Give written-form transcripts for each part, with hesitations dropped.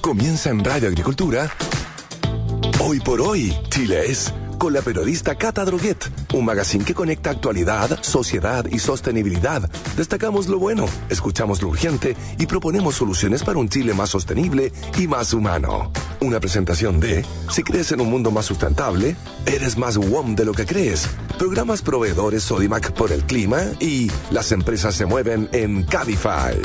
Comienza en Radio Agricultura. Hoy por hoy, Chile es, con la periodista Cata Droguet, un magazine que conecta actualidad, sociedad y sostenibilidad. Destacamos lo bueno, escuchamos lo urgente y proponemos soluciones para un Chile más sostenible y más humano. Una presentación de, si crees en un mundo más sustentable, eres más WOM de lo que crees. Programas proveedores Sodimac por el clima y las empresas se mueven en Cabify.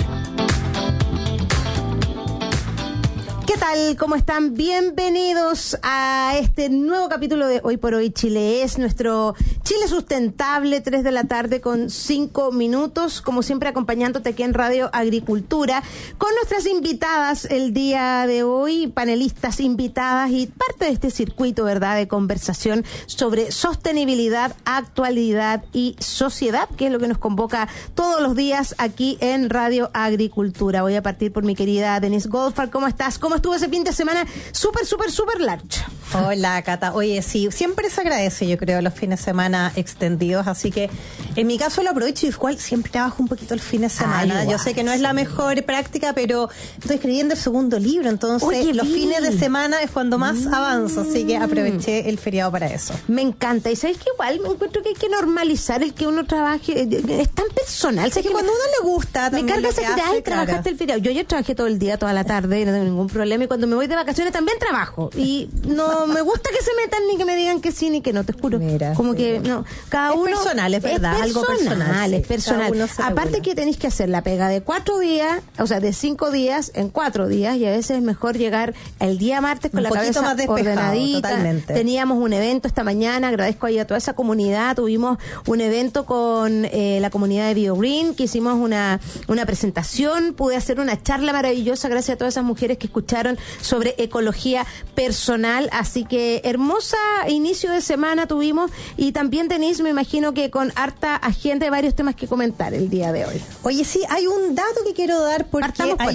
¿Qué tal? ¿Cómo están? Bienvenidos a este nuevo capítulo de Hoy por Hoy Chile es, nuestro Chile Sustentable, 3 de la tarde con 5 minutos, como siempre acompañándote aquí en Radio Agricultura, con nuestras invitadas el día de hoy, panelistas invitadas y parte de este circuito, ¿verdad?, de conversación sobre sostenibilidad, actualidad y sociedad, que es lo que nos convoca todos los días aquí en Radio Agricultura. Voy a partir por mi querida Denise Goldfarb. ¿Cómo estás? ¿Cómo estuvo ese fin de semana? Súper large. Hola, Cata. Oye, sí, siempre se agradece, yo creo, los fines de semana extendidos, así que en mi caso lo aprovecho, igual siempre trabajo un poquito el fin de semana. Yo sé que no es la mejor práctica, pero estoy escribiendo el segundo libro, entonces los fines de semana es cuando más avanzo, así que aproveché el feriado para eso. Me encanta, y sabes que igual me encuentro que hay que normalizar el que uno trabaje, es tan personal. O sea, que cuando a uno le gusta, me carga ese que ay, trabajaste el feriado. Yo ayer trabajé todo el día, toda la tarde, y no tengo ningún problema, y cuando me voy de vacaciones también trabajo, y no me gusta que se metan ni que me digan que sí ni que no, te juro. Mira, como sí, que no, cada uno es personal, es verdad, es algo personal, sí, es personal. Aparte que tenéis que hacer la pega de 4 días, o sea, de 5 días en 4 días, y a veces es mejor llegar el día martes con la cabeza más ordenadita. Totalmente. Teníamos un evento esta mañana, agradezco ahí a toda esa comunidad, tuvimos un evento con la comunidad de BioGreen, que hicimos una presentación, pude hacer una charla maravillosa gracias a todas esas mujeres que escucharon sobre ecología personal, así que hermosa inicio de semana tuvimos, y también Denise, me imagino que con harta agenda y varios temas que comentar el día de hoy. Oye, sí, hay un dato que quiero dar porque hay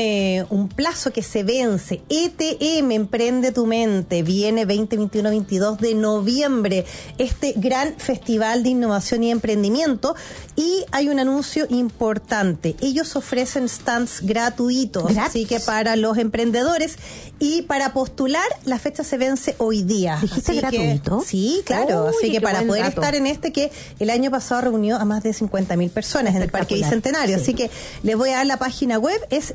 un plazo que se vence. ETM, Emprende tu Mente, viene 20, 21, 22 de noviembre, este gran festival de innovación y emprendimiento, y hay un anuncio importante. Ellos ofrecen stands gratuitos, así que para los emprendedores, y para postular la fecha se vence hoy día. ¿Dijiste gratuito? Sí, claro. Así que para poder estar en este, que el año pasado reunió a más de 50.000 personas en el Parque Bicentenario. Sí. Así que les voy a dar la página web, es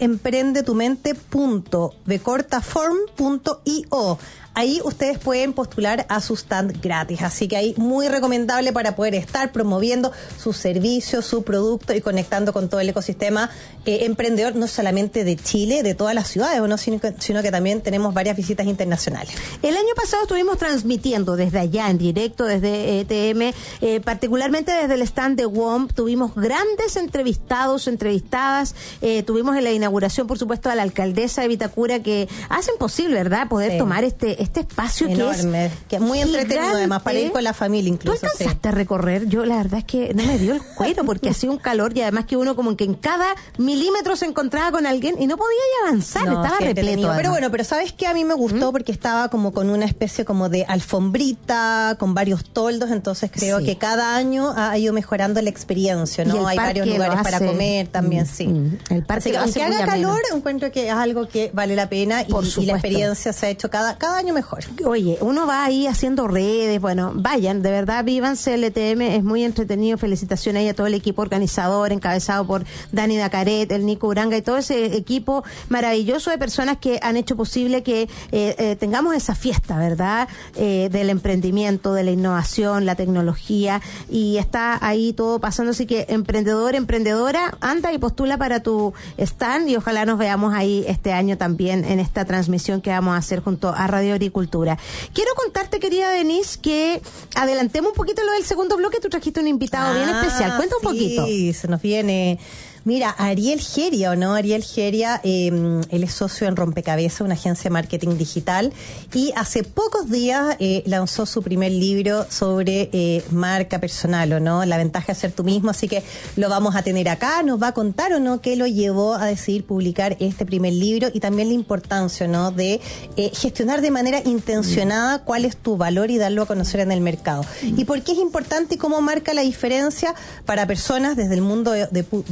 emprendetumente.becortaform.io. Ahí ustedes pueden postular a su stand gratis, así que ahí muy recomendable para poder estar promoviendo su servicio, su producto y conectando con todo el ecosistema emprendedor, no solamente de Chile, de todas las ciudades, ¿no? sino que también tenemos varias visitas internacionales. El año pasado estuvimos transmitiendo desde allá en directo, desde ETM, particularmente desde el stand de WOM, tuvimos grandes entrevistadas, tuvimos en la inauguración, por supuesto, a la alcaldesa de Vitacura, que hacen posible, ¿verdad?, poder tomar este espacio enorme, que es muy entretenido, además, para ir con la familia incluso. ¿Tú alcanzaste a recorrer? Yo la verdad es que no me dio el cuero porque hacía un calor, y además que uno como que en cada milímetro se encontraba con alguien y no podía ya avanzar, estaba repleto. Pero ¿sabes qué? A mí me gustó porque estaba como con una especie como de alfombrita, con varios toldos, entonces creo que cada año ha ido mejorando la experiencia, ¿no? Hay varios lugares para comer también, sí. El parque, que aunque haga calor, encuentro que es algo que vale la pena, y la experiencia se ha hecho cada año mejor. Oye, uno va ahí haciendo redes, bueno, vayan, de verdad, vívanse el ETM, es muy entretenido. Felicitaciones ahí a todo el equipo organizador, encabezado por Dani Dacaret, el Nico Uranga y todo ese equipo maravilloso de personas que han hecho posible que tengamos esa fiesta, ¿verdad?, del emprendimiento, de la innovación, la tecnología, y está ahí todo pasando, así que emprendedor, emprendedora, anda y postula para tu stand, y ojalá nos veamos ahí este año también en esta transmisión que vamos a hacer junto a Radio Agricultura. Quiero contarte, querida Denise, que adelantemos un poquito lo del segundo bloque. Tú trajiste un invitado bien especial. Cuenta un poquito. Sí, se nos viene Mira, Ariel Geria, ¿o no? Ariel Geria, él es socio en Rompecabezas, una agencia de marketing digital, y hace pocos días lanzó su primer libro sobre marca personal, ¿o no? La ventaja de ser tú mismo, así que lo vamos a tener acá, nos va a contar, ¿o no?, qué lo llevó a decidir publicar este primer libro y también la importancia, ¿no?, de gestionar de manera intencionada cuál es tu valor y darlo a conocer en el mercado. Y por qué es importante y cómo marca la diferencia para personas desde el mundo de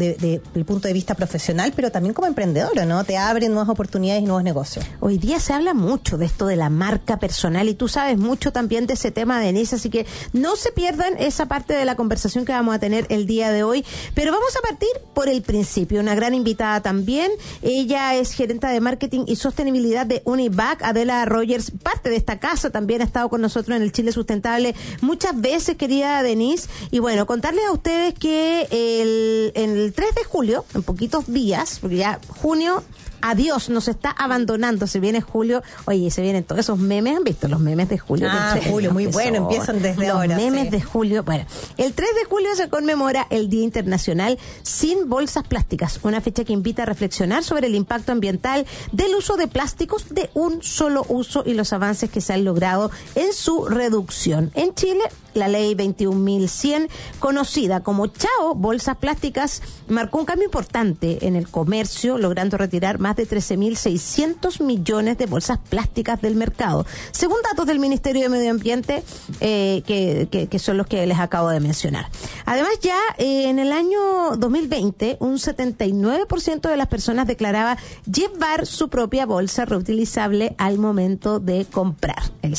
el punto de vista profesional, pero también como emprendedora, ¿no? Te abren nuevas oportunidades y nuevos negocios. Hoy día se habla mucho de esto de la marca personal y tú sabes mucho también de ese tema, Denise, así que no se pierdan esa parte de la conversación que vamos a tener el día de hoy, pero vamos a partir por el principio. Una gran invitada también, ella es gerente de marketing y sostenibilidad de Univac, Adela Rogers, parte de esta casa, también ha estado con nosotros en el Chile Sustentable muchas veces, querida Denise, y bueno, contarles a ustedes que el 3 de julio, en poquitos días, porque ya junio, adiós, nos está abandonando, se viene julio, oye, se vienen todos esos memes, ¿han visto los memes de julio? Julio, muy bueno, empiezan desde ahora. Los memes de julio, bueno, el 3 de julio se conmemora el Día Internacional Sin Bolsas Plásticas, una fecha que invita a reflexionar sobre el impacto ambiental del uso de plásticos de un solo uso y los avances que se han logrado en su reducción. En Chile, la ley 21.100, conocida como Chao Bolsas Plásticas, marcó un cambio importante en el comercio, logrando retirar más de 13.600 millones de bolsas plásticas del mercado, según datos del Ministerio de Medio Ambiente, que son los que les acabo de mencionar. Además, ya en el año 2020, un 79% de las personas declaraba llevar su propia bolsa reutilizable al momento de comprar. El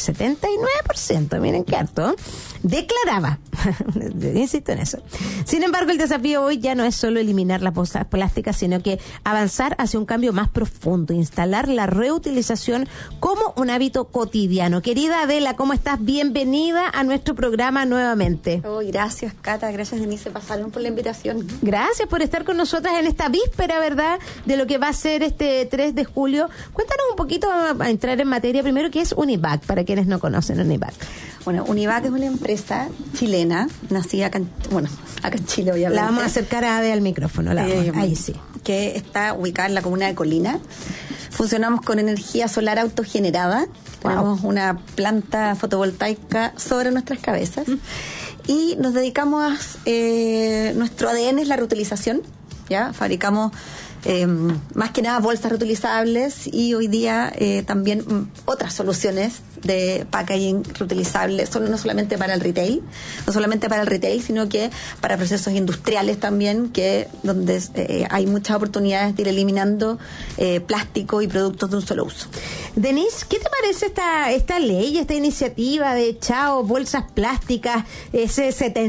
79%, miren qué harto, declaraba. Insisto en eso. Sin embargo, el desafío hoy ya no es solo eliminar las bolsas plásticas, sino que avanzar hacia un cambio más profundo, instalar la reutilización como un hábito cotidiano. Querida Adela, ¿cómo estás? Bienvenida a nuestro programa nuevamente. Oh, gracias, Cata, gracias, Denise, pasaron por la invitación. Gracias por estar con nosotras en esta víspera, ¿verdad?, de lo que va a ser este 3 de julio. Cuéntanos un poquito, a entrar en materia primero, ¿qué es Univac, para quienes no conocen Univac? Bueno, Univac es una empresa chilena, nacida acá en Chile, obviamente. La vamos a acercar a Ade al micrófono, ahí sí. Que está ubicada en la comuna de Colina. Funcionamos con energía solar autogenerada. Wow. Tenemos una planta fotovoltaica sobre nuestras cabezas. Y nos dedicamos nuestro ADN es la reutilización. ¿Ya? Fabricamos más que nada bolsas reutilizables y hoy día también otras soluciones de packaging reutilizable, no solamente para el retail, sino que para procesos industriales también, donde hay muchas oportunidades de ir eliminando plástico y productos de un solo uso. Denise, ¿qué te parece esta ley, esta iniciativa de Chao Bolsas Plásticas, ese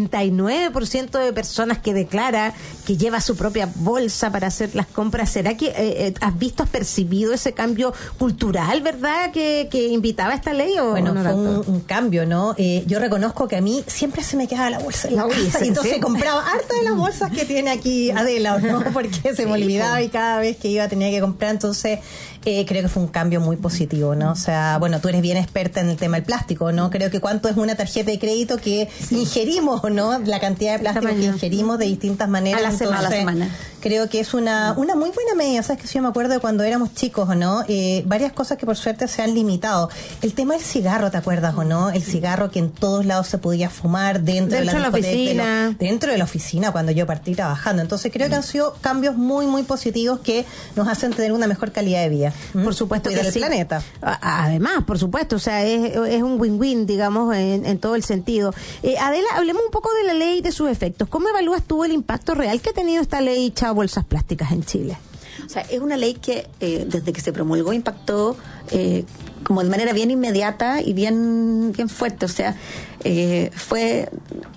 79% de personas que declara que lleva su propia bolsa para hacer las compras? ¿Será que has percibido ese cambio cultural, verdad, que invitaba esta ley? Bueno, fue un cambio, ¿no? Yo reconozco que a mí siempre se me quedaba la bolsa en la casa, y entonces compraba harta de las bolsas que tiene aquí Adela, ¿no? Porque se me olvidaba y cada vez que iba tenía que comprar, entonces creo que fue un cambio muy positivo, ¿no? O sea, bueno, tú eres bien experta en el tema del plástico, ¿no? Creo que cuánto es una tarjeta de crédito que ingerimos, ¿no? La cantidad de plástico que ingerimos de distintas maneras. A la semana. Creo que es una muy buena medida. Sabes que yo me acuerdo de cuando éramos chicos, ¿o no? Varias cosas que por suerte se han limitado. El tema del cigarro, ¿te acuerdas o no? El cigarro que en todos lados se podía fumar dentro de la oficina. Dentro de la oficina cuando yo partí trabajando. Entonces creo que han sido cambios muy, muy positivos que nos hacen tener una mejor calidad de vida. Por supuesto que del sí. Planeta. Además, por supuesto, o sea, es un win-win, digamos, en todo el sentido. Adela, hablemos un poco de la ley y de sus efectos. ¿Cómo evalúas tú el impacto real que ha tenido esta ley Chao Bolsas Plásticas en Chile? O sea, es una ley que desde que se promulgó impactó como de manera bien inmediata y bien fuerte. O sea, fue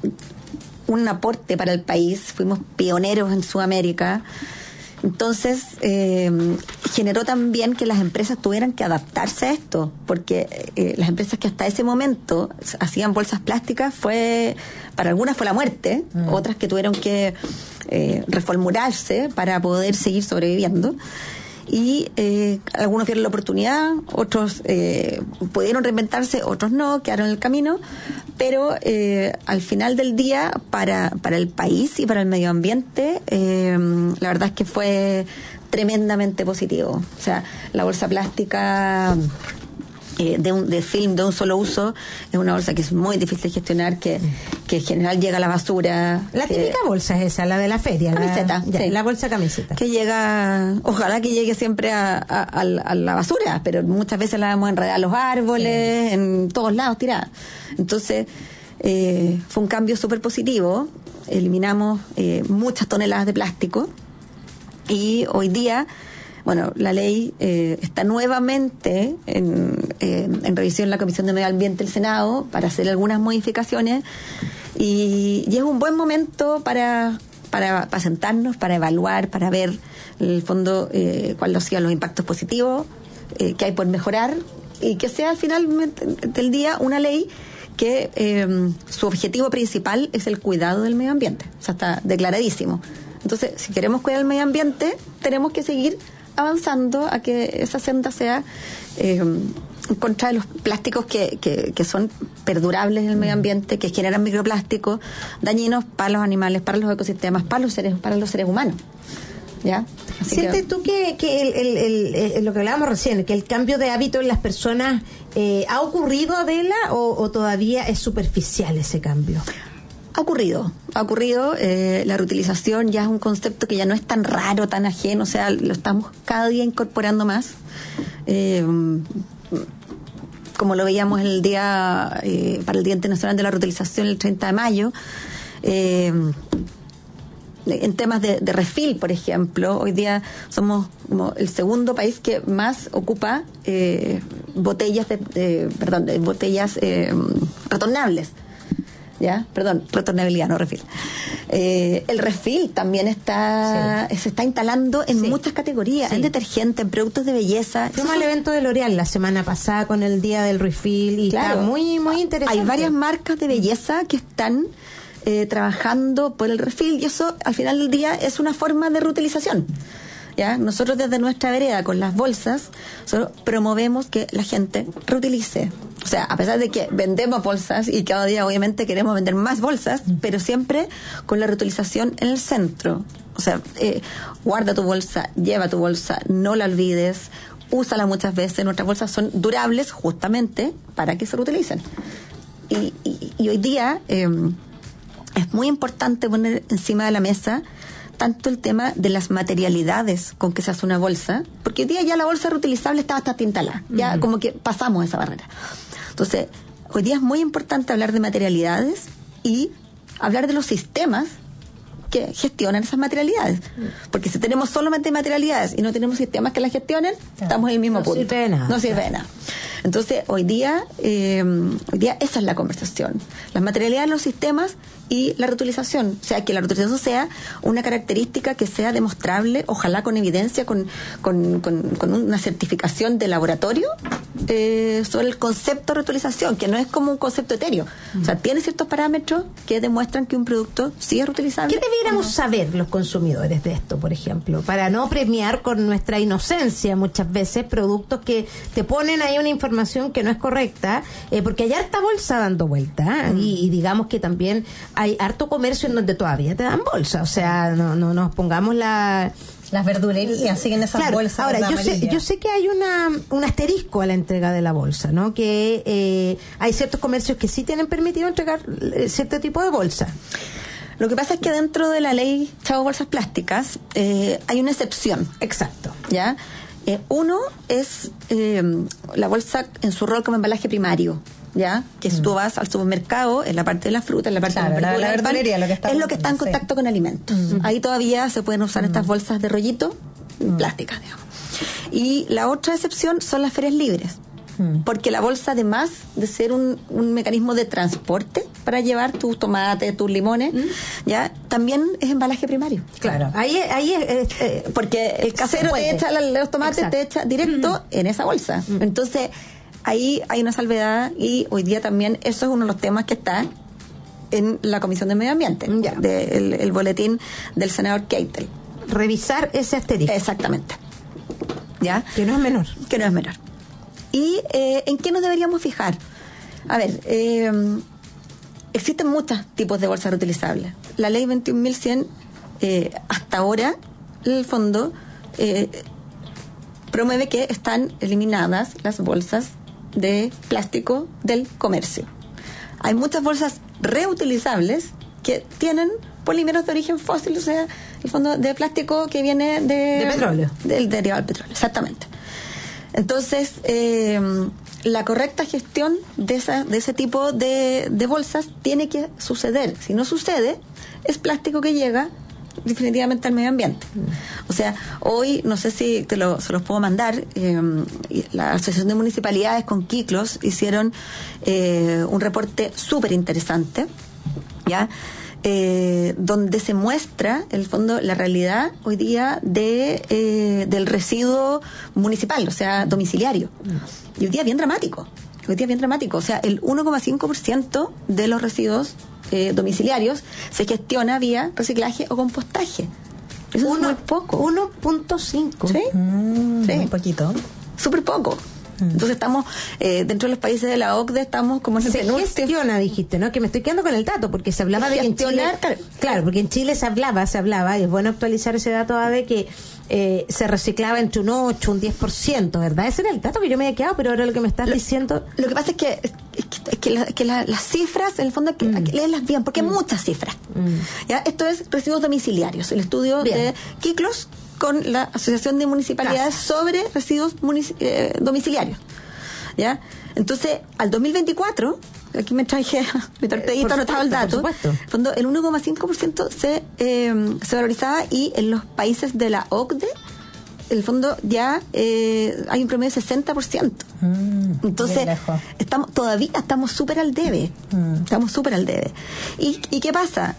un aporte para el país. Fuimos pioneros en Sudamérica. Entonces, generó también que las empresas tuvieran que adaptarse a esto, porque las empresas que hasta ese momento hacían bolsas plásticas, para algunas fue la muerte, otras que tuvieron que reformularse para poder seguir sobreviviendo. Y algunos vieron la oportunidad, otros pudieron reinventarse, otros no, quedaron en el camino, pero al final del día, para el país y para el medio ambiente, la verdad es que fue tremendamente positivo. O sea, la bolsa plástica de film de un solo uso es una bolsa que es muy difícil de gestionar, que en general llega a la basura. La típica bolsa es esa, la de la feria. Camiseta. Sí. La bolsa camiseta. Que llega, ojalá que llegue siempre a la basura, pero muchas veces la vemos enredada a los árboles, en todos lados tirada. Entonces, fue un cambio súper positivo. Eliminamos muchas toneladas de plástico. Y hoy día, bueno, la ley está nuevamente en revisión en la Comisión de Medio Ambiente del Senado para hacer algunas modificaciones y es un buen momento para sentarnos, para evaluar, para ver en el fondo cuáles sean los impactos positivos que hay por mejorar y que sea al final del día una ley que su objetivo principal es el cuidado del medio ambiente. O sea, está declaradísimo. Entonces, si queremos cuidar el medio ambiente, tenemos que seguir avanzando a que esa senda sea en contra de los plásticos que son perdurables en el medio ambiente, que generan microplásticos dañinos para los animales, para los ecosistemas, para los seres humanos. ¿Ya? ¿Sientes tú que lo que hablábamos recién, que el cambio de hábito en las personas ha ocurrido, Adela, o todavía es superficial ese cambio? Ha ocurrido. La reutilización ya es un concepto que ya no es tan raro, tan ajeno, o sea, lo estamos cada día incorporando más. Como lo veíamos el día para el Día Internacional de la Reutilización el 30 de mayo, en temas de refill, por ejemplo, hoy día somos como el segundo país que más ocupa botellas retornables. ¿Ya? Perdón, retornabilidad, no refill. El refill también se está instalando en muchas categorías, en detergente, en productos de belleza. Fuimos al evento de L'Oréal la semana pasada con el día del refill y está muy, muy interesante. Hay varias marcas de belleza que están trabajando por el refill y eso al final del día es una forma de reutilización. ¿Ya? Nosotros desde nuestra vereda con las bolsas promovemos que la gente reutilice. O sea, a pesar de que vendemos bolsas y cada día obviamente queremos vender más bolsas, pero siempre con la reutilización en el centro. O sea, guarda tu bolsa, lleva tu bolsa, no la olvides, úsala muchas veces. Nuestras bolsas son durables justamente para que se reutilicen. Y hoy día es muy importante poner encima de la mesa tanto el tema de las materialidades con que se hace una bolsa, porque hoy día ya la bolsa reutilizable está bastante instalada, ya como que pasamos esa barrera. Entonces, hoy día es muy importante hablar de materialidades y hablar de los sistemas que gestionan esas materialidades, porque si tenemos solamente materialidades y no tenemos sistemas que las gestionen, estamos en el mismo punto. No sirve de nada. Entonces, hoy día esa es la conversación. Las materialidades, los sistemas y la reutilización. O sea, que la reutilización sea una característica que sea demostrable, ojalá con evidencia, con una certificación de laboratorio sobre el concepto de reutilización, que no es como un concepto etéreo. O sea, tiene ciertos parámetros que demuestran que un producto sí es reutilizable. ¿Qué debiéramos saber los consumidores de esto, por ejemplo? Para no premiar con nuestra inocencia muchas veces productos que te ponen ahí una información que no es correcta, porque hay harta bolsa dando vuelta, y digamos que también hay harto comercio en donde todavía te dan bolsa, o sea, no nos pongamos las verdulerías siguen esas bolsas. Ahora, yo sé que hay un asterisco a la entrega de la bolsa, ¿no? Que hay ciertos comercios que sí tienen permitido entregar cierto tipo de bolsa. Lo que pasa es que dentro de la ley Chao Bolsas Plásticas hay una excepción. Exacto. ¿Ya? Uno es la bolsa en su rol como embalaje primario. ¿Ya? Que si tú vas al supermercado, en la parte de la fruta, en la parte de la verdulería, es lo que está en contacto con alimentos. Ahí todavía se pueden usar estas bolsas de rollito plásticas, digamos. Y la otra excepción son las ferias libres. Porque la bolsa, además de ser un mecanismo de transporte para llevar tus tomates, tus limones, ya también es embalaje primario. Claro. Ahí es porque el casero te echa los tomates, te echa directo en esa bolsa. Entonces, ahí hay una salvedad y hoy día también eso es uno de los temas que está en la Comisión de Medio Ambiente, el boletín del senador Keitel. Revisar ese asterisco. Exactamente. ¿Ya? Que no es menor. ¿Y en qué nos deberíamos fijar? A ver, existen muchos tipos de bolsas reutilizables. La ley 21.100, hasta ahora, en el fondo, promueve que están eliminadas las bolsas de plástico del comercio. Hay muchas bolsas reutilizables que tienen polímeros de origen fósil, o sea, el fondo de plástico que viene de petróleo. Del derivado del petróleo, exactamente. Entonces, la correcta gestión de ese tipo de bolsas tiene que suceder. Si no sucede, es plástico que llega definitivamente al medio ambiente. O sea, hoy, no sé si se los puedo mandar, la Asociación de Municipalidades con Kiklos hicieron un reporte súper interesante, ¿ya? Donde se muestra, en el fondo, la realidad hoy día del residuo municipal, o sea, domiciliario. Y hoy día es bien dramático. O sea, el 1,5% de los residuos domiciliarios se gestiona vía reciclaje o compostaje. Eso es muy poco. 1.5. ¿Sí? Sí. Un poquito. Súper poco. Entonces estamos, dentro de los países de la OCDE, estamos como en el se penúltimo. gestiona, dijiste, ¿no? Que me estoy quedando con el dato, porque se hablaba de que en Chile... Claro, porque en Chile se hablaba, y es bueno actualizar ese dato, de que se reciclaba entre un 8, un 10%, ¿verdad? Ese era el dato que yo me había quedado, pero ahora lo que me estás diciendo... Lo que pasa es que las cifras, en el fondo, hay que leerlas bien, porque hay muchas cifras. ¿Ya? Esto es residuos domiciliarios, el estudio de Kiklos con la Asociación de Municipalidades sobre residuos domiciliarios. ¿Ya? Entonces, al 2024, aquí me traje mi torpedita, anotado el dato, el 1,5% se valorizaba, y en los países de la OCDE, el fondo ya hay un promedio de 60%. Entonces, todavía estamos súper al debe. Estamos súper al debe. ¿Y qué pasa?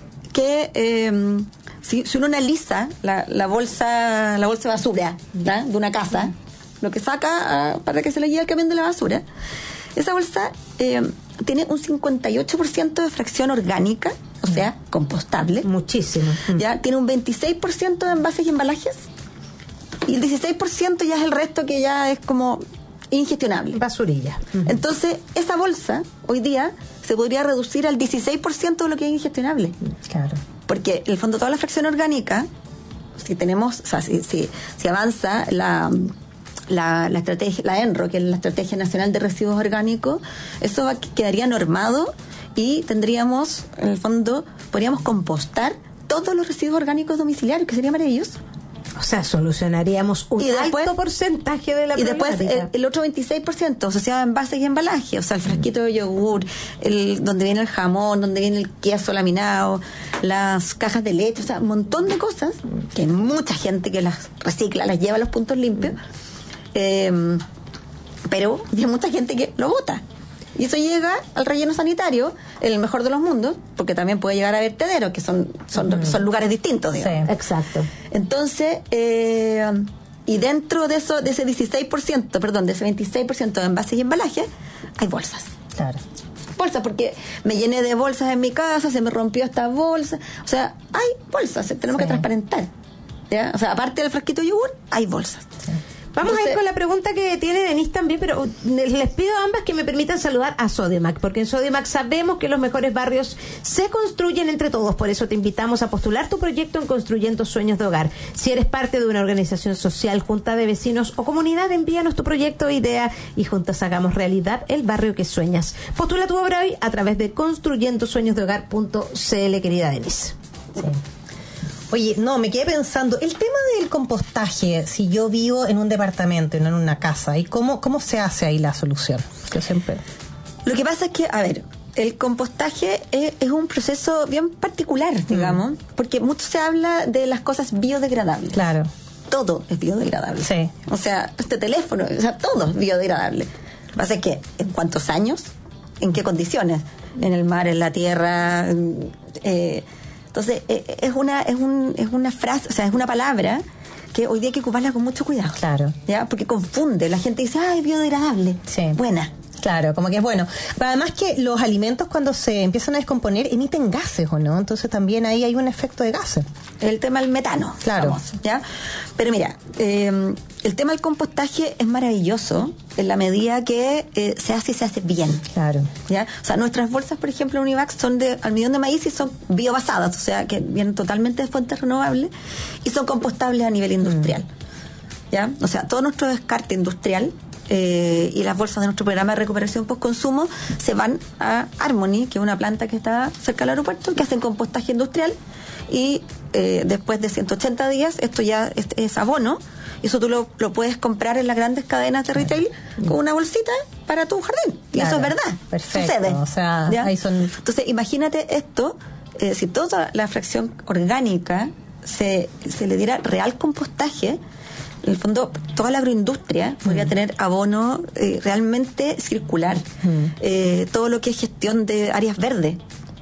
Que si uno analiza la bolsa de basura, ¿no? de una casa, lo que saca para que se le lleve el camión de la basura, esa bolsa tiene un 58% de fracción orgánica, o sea, compostable. Muchísimo. Ya tiene un 26% de envases y embalajes, y el 16% ya es el resto, que ya es como ingestionable. Basurilla. Entonces, esa bolsa hoy día se podría reducir al 16% de lo que es ingestionable. Claro. Porque, en el fondo, toda la fracción orgánica, si tenemos, o sea, si avanza la estrategia, la ENRO, que es la Estrategia Nacional de Residuos Orgánicos, eso quedaría normado, y tendríamos, en el fondo, podríamos compostar todos los residuos orgánicos domiciliarios, que sería maravilloso. O sea, solucionaríamos un alto porcentaje de la problemática. Y después el otro 26% asociado a envases y embalaje, o sea, el frasquito de yogur, donde viene el jamón, donde viene el queso laminado, las cajas de leche, o sea, un montón de cosas que mucha gente que las recicla, las lleva a los puntos limpios, pero hay mucha gente que lo bota. Y eso llega al relleno sanitario, en el mejor de los mundos, porque también puede llegar a vertederos, que son lugares distintos, digamos. Sí, exacto. Entonces, y dentro de eso, de ese 16%, perdón, de ese 26% de envases y embalajes, hay bolsas. Claro. Bolsas, porque me llené de bolsas en mi casa, se me rompió esta bolsa. O sea, hay bolsas, tenemos que transparentar. ¿Ya? O sea, aparte del frasquito de yogur, hay bolsas. Sí. Vamos a ir con la pregunta que tiene Denise también, pero les pido a ambas que me permitan saludar a Sodimac, porque en Sodimac sabemos que los mejores barrios se construyen entre todos. Por eso te invitamos a postular tu proyecto en Construyendo Sueños de Hogar. Si eres parte de una organización social, junta de vecinos o comunidad, envíanos tu proyecto o idea y juntos hagamos realidad el barrio que sueñas. Postula tu obra hoy a través de construyendosueñosdehogar.cl, querida Denise. Sí. Oye, no, me quedé pensando, el tema del compostaje, si yo vivo en un departamento y no en una casa, ¿y cómo se hace ahí la solución? Yo siempre... Lo que pasa es que, a ver, el compostaje es un proceso bien particular, digamos, porque mucho se habla de las cosas biodegradables. Claro. Todo es biodegradable. Sí. O sea, este teléfono, o sea, todo es biodegradable. Lo que pasa es que, ¿en cuántos años? ¿En qué condiciones? En el mar, en la tierra... Entonces, es una frase, o sea, es una palabra que hoy día hay que ocuparla con mucho cuidado. Claro. ¿Ya? Porque confunde. La gente dice, es biodegradable. Sí. Buena. Claro, como que es bueno. Pero además que los alimentos, cuando se empiezan a descomponer, emiten gases, ¿o no? Entonces también ahí hay un efecto de gases. El tema del metano. Claro. Famoso, ¿ya? Pero mira, el tema del compostaje es maravilloso en la medida que se hace bien. Claro. ¿Ya? O sea, nuestras bolsas, por ejemplo, Univac, son de almidón de maíz y son biobasadas, o sea, que vienen totalmente de fuentes renovables y son compostables a nivel industrial. ¿Ya? O sea, todo nuestro descarte industrial y las bolsas de nuestro programa de recuperación post-consumo se van a Harmony, que es una planta que está cerca del aeropuerto, que hacen compostaje industrial, y después de 180 días esto ya es abono, y eso tú lo puedes comprar en las grandes cadenas de retail con una bolsita para tu jardín. Y eso es verdad. Perfecto. Sucede. O sea, ¿ya? ahí son... Entonces, imagínate esto, si toda la fracción orgánica se le diera real compostaje, en el fondo toda la agroindustria podría tener abono realmente circular, todo lo que es gestión de áreas verdes,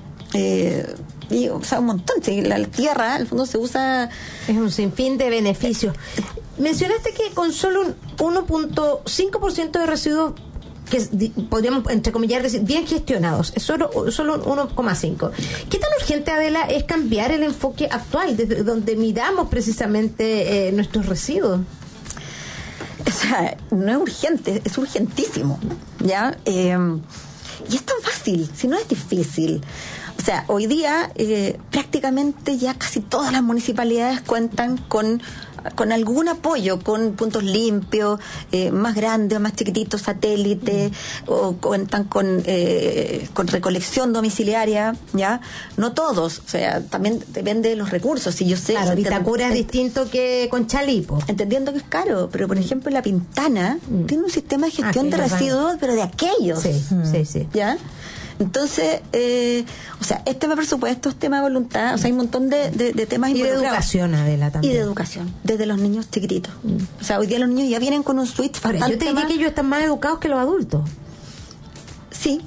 y, o sea, un montón. Sí, la tierra, en el fondo, se usa... Es un sinfín de beneficios. Mencionaste que con solo un 1.5% de residuos que podríamos, entrecomillar, decir, bien gestionados, es solo un 1.5. ¿Qué tan urgente, Adela, es cambiar el enfoque actual, desde donde miramos precisamente nuestros residuos? O sea, no es urgente, es urgentísimo, ¿ya? Y es tan fácil, si no es difícil. O sea, hoy día prácticamente ya casi todas las municipalidades cuentan con algún apoyo, con puntos limpios, más grandes o más chiquititos, satélites, o cuentan con recolección domiciliaria, ¿ya? No todos, o sea, también depende de los recursos. Si yo sé, claro, Vitacura es distinto que Conchalí. Entendiendo que es caro, pero por ejemplo La Pintana tiene un sistema de gestión de residuos, pero de aquellos. Sí. ¿Ya? Entonces, o sea, es tema de presupuesto, es tema de voluntad, o sea, hay un montón de temas y de educación, Adela, también. Y de educación, desde los niños chiquititos. O sea, hoy día los niños ya vienen con un switch bastante. Ahora, yo te diría que ellos están más educados que los adultos. Sí.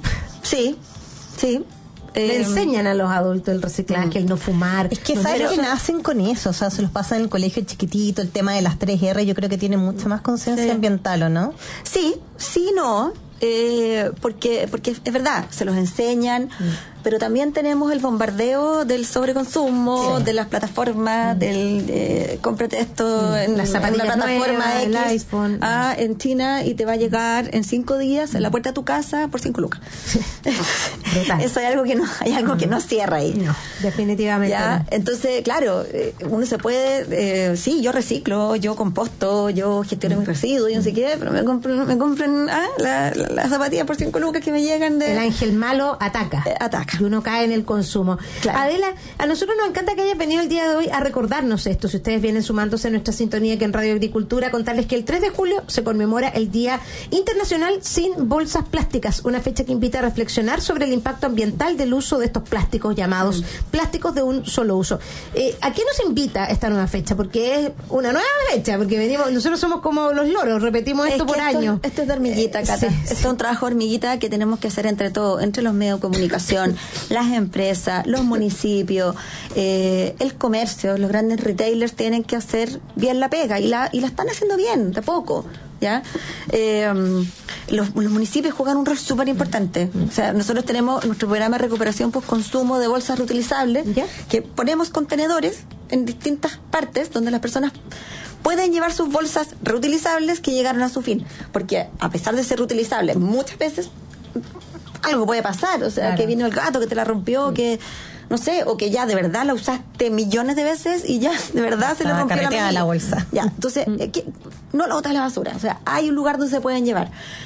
Le enseñan a los adultos el reciclaje, el no fumar. Es que saben que nacen con eso, o sea, se los pasan en el colegio chiquitito, el tema de las 3R, yo creo que tiene mucha más conciencia ambiental, ¿o no? Sí, no. Porque es verdad, se los enseñan, pero también tenemos el bombardeo del sobreconsumo, de las plataformas, del cómprate esto en la plataforma X, iPhone, en China, y te va a llegar en 5 días en la puerta de tu casa por 5 lucas. Eso hay algo que no cierra ahí. No, definitivamente. ¿Ya? No. Entonces, claro, uno se puede, sí, yo reciclo, yo composto, yo gestiono mis residuos y no sé qué, pero me compren las zapatillas por 5 lucas que me llegan de... El ángel malo ataca. Y uno cae en el consumo. Claro. Adela, a nosotros nos encanta que hayas venido el día de hoy a recordarnos esto. Si ustedes vienen sumándose a nuestra sintonía aquí en Radio Agricultura, contarles que el 3 de julio se conmemora el Día Internacional Sin Bolsas Plásticas, una fecha que invita a reflexionar sobre el impacto ambiental del uso de estos plásticos llamados plásticos de un solo uso. ¿A qué nos invita esta nueva fecha? Porque es una nueva fecha, porque nosotros somos como los loros, repetimos esto por años. Esto es de hormiguita, Cata. Esto es un trabajo de hormiguita que tenemos que hacer entre todos, entre los medios de comunicación, las empresas, los municipios, el comercio, los grandes retailers tienen que hacer bien la pega y la están haciendo bien, de a poco, ¿ya? Los municipios juegan un rol súper importante. O sea, nosotros tenemos nuestro programa de recuperación post-consumo de bolsas reutilizables, que ponemos contenedores en distintas partes donde las personas pueden llevar sus bolsas reutilizables que llegaron a su fin, porque a pesar de ser reutilizables, muchas veces algo puede pasar, o sea, claro, que vino el gato que te la rompió, que no sé, o que ya de verdad la usaste millones de veces y ya de verdad se le rompió la bolsa. Ya, entonces no la botas a la basura, o sea, hay un lugar donde se pueden llevar.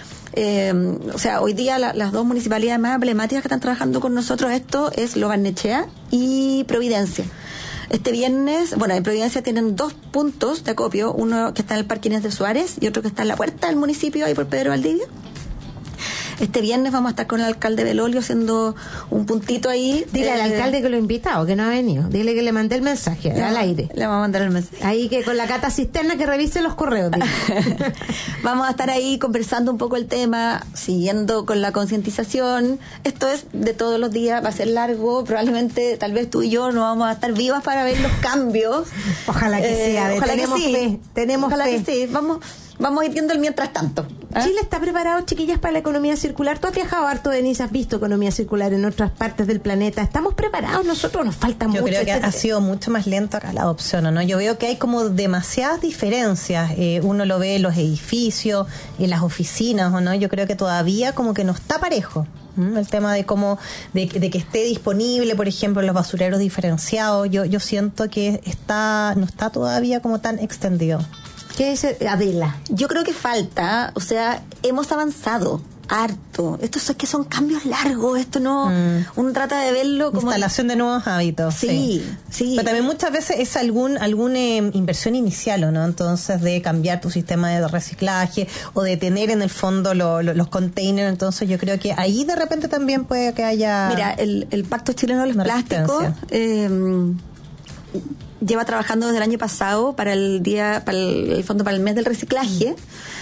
O sea, hoy día las dos municipalidades más emblemáticas que están trabajando con nosotros esto es Lo Barnechea y Providencia. Este viernes, en Providencia tienen 2 puntos de acopio, uno que está en el Parque Inés de Suárez y otro que está en la puerta del municipio, ahí por Pedro Valdivia. Este viernes vamos a estar con el alcalde Belolio haciendo un puntito ahí. Dile al alcalde que lo he invitado, que no ha venido. Dile que le mandé el mensaje al aire. Le vamos a mandar el mensaje. Ahí que con la Cata Cisterna que revise los correos. Vamos a estar ahí conversando un poco el tema, siguiendo con la concientización. Esto es de todos los días, va a ser largo. Probablemente, tal vez tú y yo no vamos a estar vivas para ver los cambios. Ojalá que sea. Tenemos fe. Ojalá que sí. Vamos a ir viendo el mientras tanto. Chile está preparado, chiquillas, para la economía circular. Tú has viajado harto, Denise, has visto economía circular en otras partes del planeta. ¿Estamos preparados? Nosotros nos falta mucho. Yo creo que ha sido mucho más lento acá la adopción, ¿no? Yo veo que hay como demasiadas diferencias. Uno lo ve en los edificios, en las oficinas, ¿o no? Yo creo que todavía como que no está parejo. El tema de cómo de que esté disponible, por ejemplo, los basureros diferenciados. Yo siento que no está todavía como tan extendido. ¿Qué dice Adela? Yo creo que falta, o sea, hemos avanzado harto. Esto es que son cambios largos, esto no, uno trata de verlo como instalación de nuevos hábitos. Sí. Pero también muchas veces es alguna inversión inicial, ¿o no? Entonces de cambiar tu sistema de reciclaje o de tener en el fondo los containers, entonces yo creo que ahí de repente también puede que haya... Mira, el Pacto Chileno de los Plásticos, lleva trabajando desde el año pasado para el fondo para el mes del reciclaje.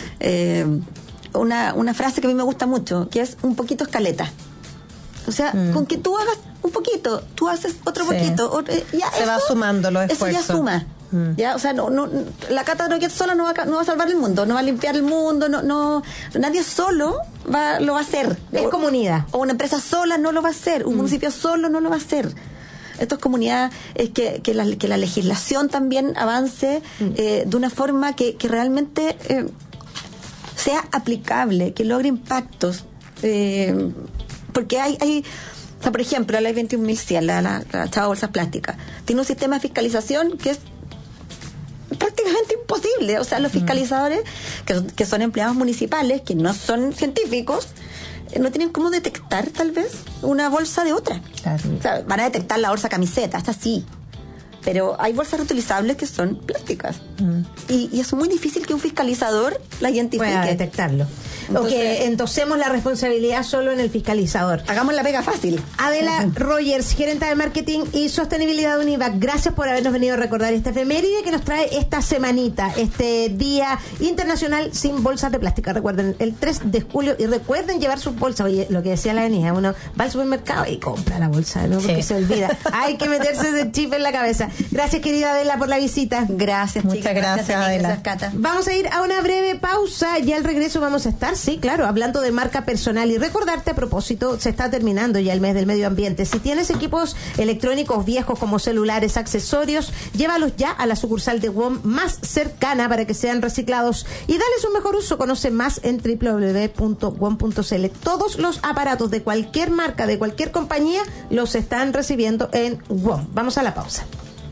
Una frase que a mí me gusta mucho, que es un poquito escaleta. O sea, con que tú hagas un poquito, tú haces otro poquito, ya se va sumando los esfuerzos. Eso ya suma. Ya, o sea, la Cata Droguet sola no va a salvar el mundo, no va a limpiar el mundo, nadie solo lo va a hacer. Es comunidad. O una empresa sola no lo va a hacer, un municipio solo no lo va a hacer. Esto es comunidad, es que la legislación también avance de una forma que realmente sea aplicable, que logre impactos. Porque hay o sea, por ejemplo, la ley 21.100, la chava bolsas plásticas, tiene un sistema de fiscalización que es prácticamente imposible. O sea, los fiscalizadores, que son empleados municipales, que no son científicos, no tienen cómo detectar, tal vez, una bolsa de otra. Claro. O sea, van a detectar la bolsa camiseta, hasta sí. Pero hay bolsas reutilizables que son plásticas. Y es muy difícil que un fiscalizador la identifique. Pueda detectarlo. Entonces, o que endosemos la responsabilidad solo en el fiscalizador. Hagamos la pega fácil. Adela Rogers, gerente de marketing y sostenibilidad de Univac, gracias por habernos venido a recordar esta efeméride que nos trae esta semanita, este Día Internacional sin Bolsas de Plástica. Recuerden, el 3 de julio, y recuerden llevar sus bolsas. Oye, lo que decía la Denise, uno va al supermercado y compra la bolsa, ¿no? Porque se olvida. Hay que meterse ese chip en la cabeza. Gracias, querida Adela, por la visita. Gracias, muchas chicas. gracias, Adela. Gracias, Cata. Vamos a ir a una breve pausa y al regreso vamos a estar, sí, claro, hablando de marca personal y recordarte a propósito, se está terminando ya el mes del medio ambiente. Si tienes equipos electrónicos viejos como celulares, accesorios, llévalos ya a la sucursal de WOM más cercana para que sean reciclados y dales un mejor uso. Conoce más en www.wom.cl. Todos los aparatos de cualquier marca, de cualquier compañía, los están recibiendo en WOM. Vamos a la pausa.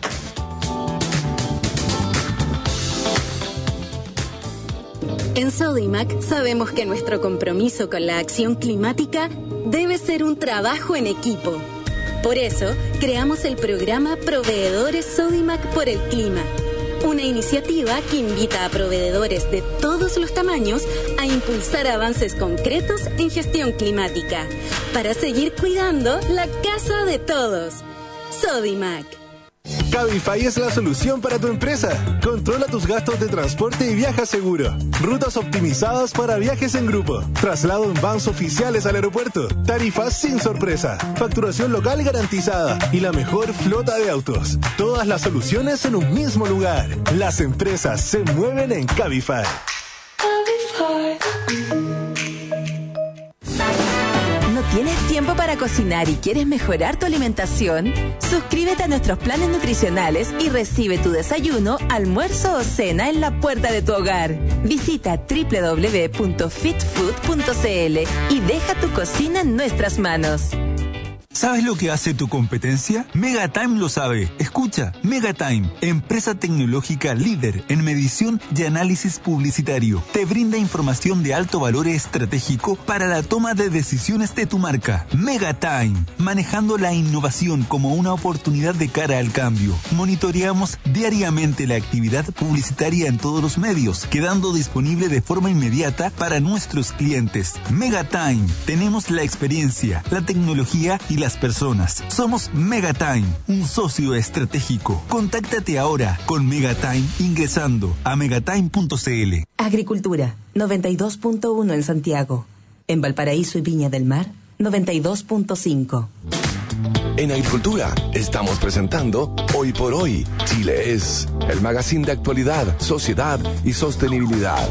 En Sodimac sabemos que nuestro compromiso con la acción climática debe ser un trabajo en equipo. Por eso, creamos el programa Proveedores Sodimac por el Clima, una iniciativa que invita a proveedores de todos los tamaños a impulsar avances concretos en gestión climática, para seguir cuidando la casa de todos. Sodimac. Cabify es la solución para tu empresa. Controla tus gastos de transporte y viaja seguro. Rutas optimizadas para viajes en grupo. Traslado en vans oficiales al aeropuerto. Tarifas sin sorpresa. Facturación local garantizada. Y la mejor flota de autos. Todas las soluciones en un mismo lugar. Las empresas se mueven en Cabify. ¿Tienes tiempo para cocinar y quieres mejorar tu alimentación? Suscríbete a nuestros planes nutricionales y recibe tu desayuno, almuerzo o cena en la puerta de tu hogar. Visita www.fitfood.cl y deja tu cocina en nuestras manos. ¿Sabes lo que hace tu competencia? Megatime lo sabe. Escucha, Megatime, empresa tecnológica líder en medición y análisis publicitario. Te brinda información de alto valor estratégico para la toma de decisiones de tu marca. Megatime, manejando la innovación como una oportunidad de cara al cambio. Monitoreamos diariamente la actividad publicitaria en todos los medios, quedando disponible de forma inmediata para nuestros clientes. Megatime, tenemos la experiencia, la tecnología y las personas. Somos Megatime, un socio estratégico. Contáctate ahora con Megatime ingresando a megatime.cl. Agricultura, 92.1 en Santiago. En Valparaíso y Viña del Mar, 92.5. En Agricultura estamos presentando Hoy por Hoy, Chile es, el magazine de actualidad, sociedad y sostenibilidad.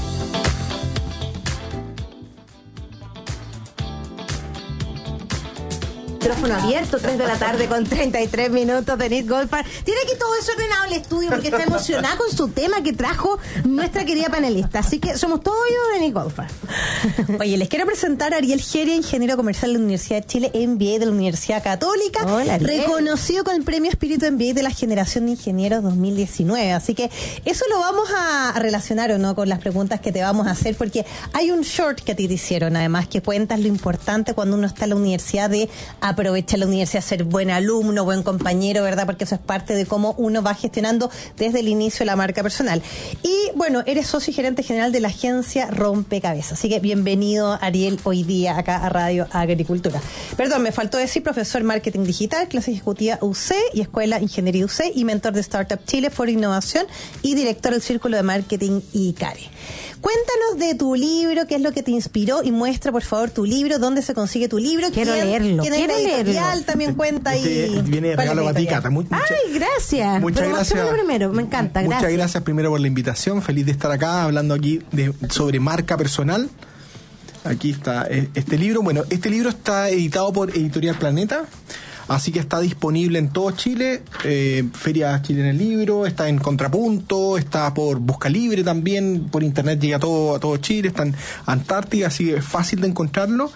Micrófono abierto, 3 de la tarde con 33 minutos. Denise Goldfarb tiene aquí todo eso ordenado el estudio porque está emocionada con su tema que trajo nuestra querida panelista. Así que somos todos oídos de Denise Goldfarb. Oye, les quiero presentar a Ariel Geria, ingeniero comercial de la Universidad de Chile, MBA de la Universidad Católica. Hola, Ariel. Reconocido con el premio Espíritu MBA de la Generación de Ingenieros 2019. Así que eso lo vamos a relacionar o no con las preguntas que te vamos a hacer, porque hay un short que a ti te hicieron, además, que cuentas lo importante cuando uno está en la universidad de aprovecha la universidad a ser buen alumno, buen compañero, ¿verdad? Porque eso es parte de cómo uno va gestionando desde el inicio la marca personal. Y bueno, eres socio y gerente general de la agencia Rompecabezas. Así que bienvenido, Ariel, hoy día acá a Radio Agricultura. Perdón, me faltó decir profesor Marketing Digital, clase ejecutiva UC y Escuela Ingeniería UC y mentor de Startup Chile for Innovación y director del Círculo de Marketing ICARE. Cuéntanos de tu libro, qué es lo que te inspiró y muestra, por favor, tu libro, dónde se consigue tu libro. Quiero leerlo. ¿Quién es la editorial? También cuenta ahí. Viene de regalo para ti, Cata. Ay, gracias. Muchas gracias. Primero, me encanta, gracias. Muchas gracias primero por la invitación. Feliz de estar acá hablando aquí sobre marca personal. Aquí está este libro. Bueno, este libro está editado por Editorial Planeta. Así que está disponible en todo Chile, Feria Chile en el Libro, está en Contrapunto, está por Busca Libre también, por internet llega a todo Chile, está en Antártida, así que es fácil de encontrarlo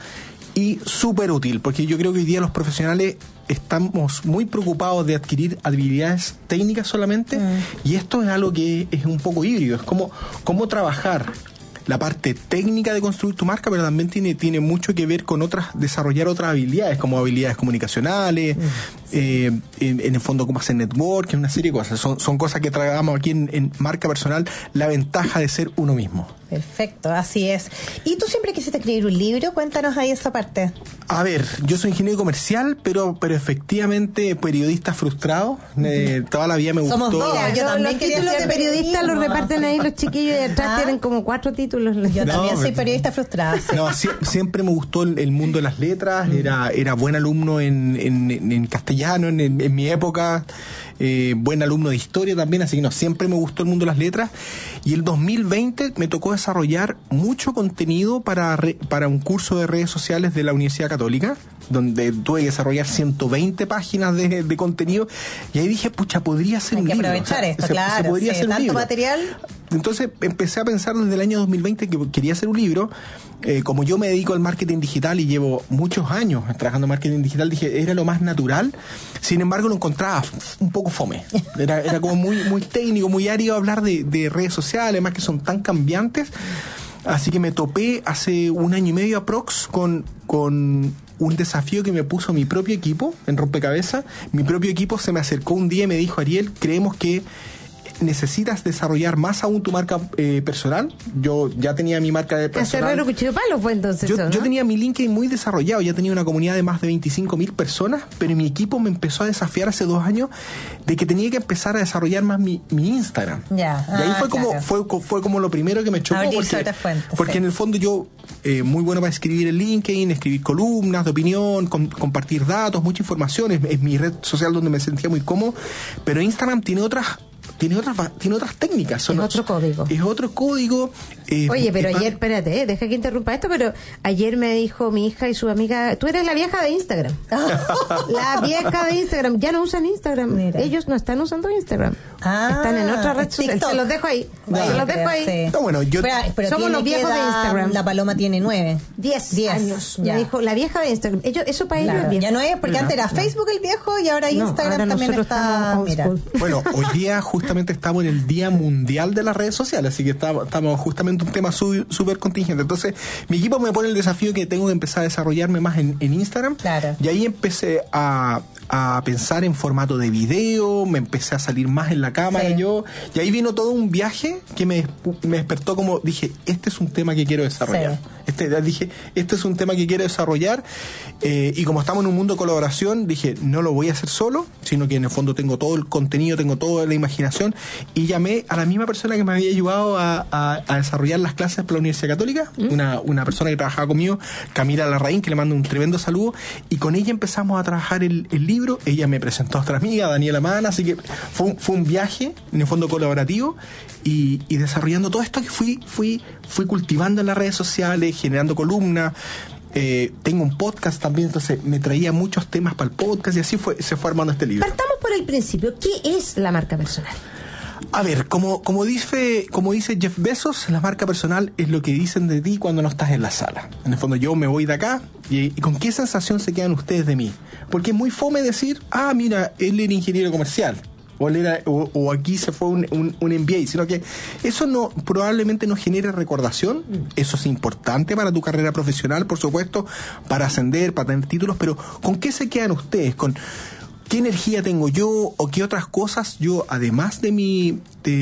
y súper útil, porque yo creo que hoy día los profesionales estamos muy preocupados de adquirir habilidades técnicas solamente, y esto es algo que es un poco híbrido, es como cómo trabajar la parte técnica de construir tu marca, pero también tiene mucho que ver con desarrollar otras habilidades, como habilidades comunicacionales, en el fondo cómo hacer network, una serie de cosas. Son cosas que tragamos aquí en marca personal, la ventaja de ser uno mismo. Perfecto, así es. ¿Y tú siempre quisiste escribir un libro? Cuéntanos ahí esa parte. A ver, yo soy ingeniero comercial, pero efectivamente periodista frustrado. Toda la vida me gustó. Somos dos. Yo también los títulos de periodista los reparten ahí los chiquillos y detrás tienen como 4 títulos. Yo también soy periodista frustrada. Sí. No, siempre me gustó el mundo de las letras. Era buen alumno en castellano en mi época. Buen alumno de historia también, así que siempre me gustó el mundo de las letras. Y el 2020 me tocó desarrollar mucho contenido para un curso de redes sociales de la Universidad Católica, donde tuve que desarrollar 120 páginas de contenido, y ahí dije, pucha, podría ser un libro. Hay que aprovechar esto, claro. Se podría hacer un tanto libro. Material. Entonces empecé a pensar desde el año 2020 que quería hacer un libro. Como yo me dedico al marketing digital y llevo muchos años trabajando en marketing digital, dije, era lo más natural. Sin embargo, lo encontraba un poco fome. Era como muy técnico, muy árido hablar de redes sociales, además que son tan cambiantes. Así que me topé hace 1 año y medio aprox con un desafío que me puso mi propio equipo en Rompecabezas. Mi propio equipo se me acercó un día y me dijo, Ariel, creemos que necesitas desarrollar más aún tu marca personal. Yo ya tenía mi marca de personal. Herrero Cuchillo Palo fue entonces. Yo tenía mi LinkedIn muy desarrollado, ya tenía una comunidad de más de 25.000 personas, pero mi equipo me empezó a desafiar hace 2 años de que tenía que empezar a desarrollar más mi Instagram. Y ahí fue como lo primero que me chocó, porque en el fondo yo muy bueno para escribir en LinkedIn, escribir columnas de opinión, compartir datos, mucha información, es mi red social donde me sentía muy cómodo, pero Instagram tiene otras técnicas. Es otro código. Es otro código. Oye, pero ayer, espérate, deja que interrumpa esto, pero ayer me dijo mi hija y su amiga, tú eres la vieja de Instagram. La vieja de Instagram. Ya no usan Instagram. Mira. Ellos no están usando Instagram. Están en otra red social. Se los dejo ahí. Sí. No, bueno, pero somos los viejos de Instagram. La Paloma tiene 9. 10 años. Me dijo, la vieja de Instagram. Eso para ellos es viejo. Ya no es, porque antes era Facebook el viejo y ahora Instagram ahora también está. Mira. Bueno, hoy día justamente estamos en el Día Mundial de las Redes Sociales, así que estamos justamente un tema súper contingente. Entonces, mi equipo me pone el desafío que tengo que empezar a desarrollarme más en Instagram. Claro. Y ahí empecé a pensar en formato de video, me empecé a salir más en la cámara y ahí vino todo un viaje que me despertó, como dije, este es un tema que quiero desarrollar. Este es un tema que quiero desarrollar, y como estamos en un mundo de colaboración, dije, no lo voy a hacer solo, sino que en el fondo tengo todo el contenido, tengo toda la imaginación, y llamé a la misma persona que me había ayudado a desarrollar las clases para la Universidad Católica, una persona que trabajaba conmigo, Camila Larraín, que le mando un tremendo saludo, y con ella empezamos a trabajar el libro. Ella me presentó a otra amiga, Daniela Mana, así que fue un viaje en el fondo colaborativo, y desarrollando todo esto que fui cultivando en las redes sociales, generando columnas. Tengo un podcast también, entonces me traía muchos temas para el podcast, y así se fue armando este libro. Partamos por el principio. ¿Qué es la marca personal? A ver, como dice Jeff Bezos, la marca personal es lo que dicen de ti cuando no estás en la sala. En el fondo, yo me voy de acá y ¿con qué sensación se quedan ustedes de mí? Porque es muy fome decir, mira, él era ingeniero comercial, o aquí se fue un MBA, sino que eso probablemente no genera recordación. Eso es importante para tu carrera profesional, por supuesto, para ascender, para tener títulos, pero ¿con qué se quedan ustedes? ¿Con qué energía tengo yo o qué otras cosas yo, además de mi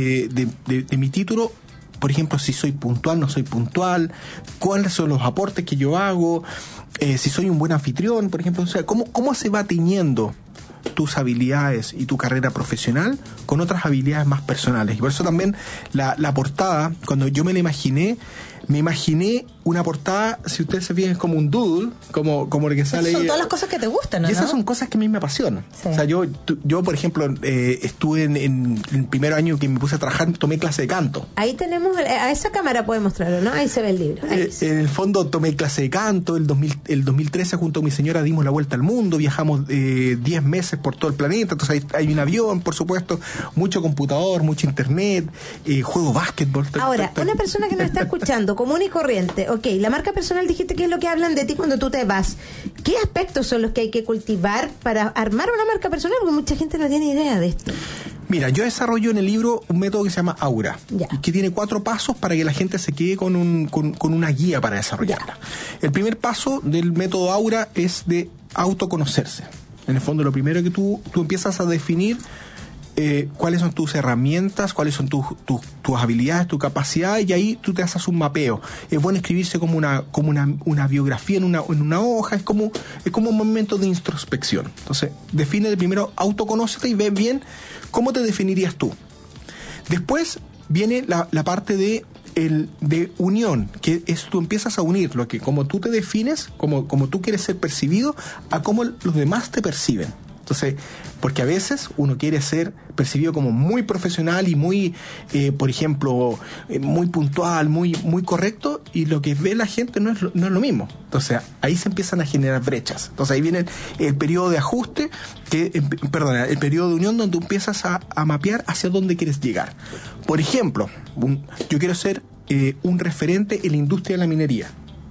título, por ejemplo, si soy puntual, no soy puntual, cuáles son los aportes que yo hago, si soy un buen anfitrión, por ejemplo, o sea, ¿cómo se va tiñendo tus habilidades y tu carrera profesional con otras habilidades más personales? Y por eso también la portada, cuando yo me imaginé una portada, si ustedes se fijan, es como un doodle, como lo que sale. Son todas las cosas que te gustan, ¿no? Y esas son cosas que a mí me apasionan. Sí. O sea, yo por ejemplo, estuve en el primer año que me puse a trabajar, tomé clase de canto. Ahí tenemos, a esa cámara puede mostrarlo, ¿no? Ahí se ve el libro. En el fondo tomé clase de canto, el 2013 junto a mi señora dimos la vuelta al mundo, viajamos 10 meses por todo el planeta, entonces hay un avión, por supuesto, mucho computador, mucho internet, juego básquetbol. Ahora, una persona que nos está escuchando, común y corriente, ok, la marca personal dijiste que es lo que hablan de ti cuando tú te vas. ¿Qué aspectos son los que hay que cultivar para armar una marca personal? Porque mucha gente no tiene idea de esto. Mira, yo desarrollo en el libro un método que se llama Aura, que tiene 4 pasos para que la gente se quede con una guía para desarrollarla. El primer paso del método Aura es de autoconocerse. En el fondo, lo primero que tú empiezas a definir cuáles son tus herramientas, cuáles son tus habilidades, tu capacidad, y ahí tú te haces un mapeo. Es bueno escribirse como una biografía en una hoja, es como un momento de introspección. Entonces, define de primero, autoconócete y ve bien cómo te definirías tú. Después viene la parte de unión, que es tú empiezas a unir lo que como tú te defines, como tú quieres ser percibido, a cómo los demás te perciben. Entonces, porque a veces uno quiere ser percibido como muy profesional y muy, por ejemplo, muy puntual, muy correcto, y lo que ve la gente no es lo mismo. Entonces, ahí se empiezan a generar brechas. Entonces, ahí viene el periodo de ajuste, el periodo de unión, donde tú empiezas a mapear hacia dónde quieres llegar. Por ejemplo, yo quiero ser un referente en la industria de la minería.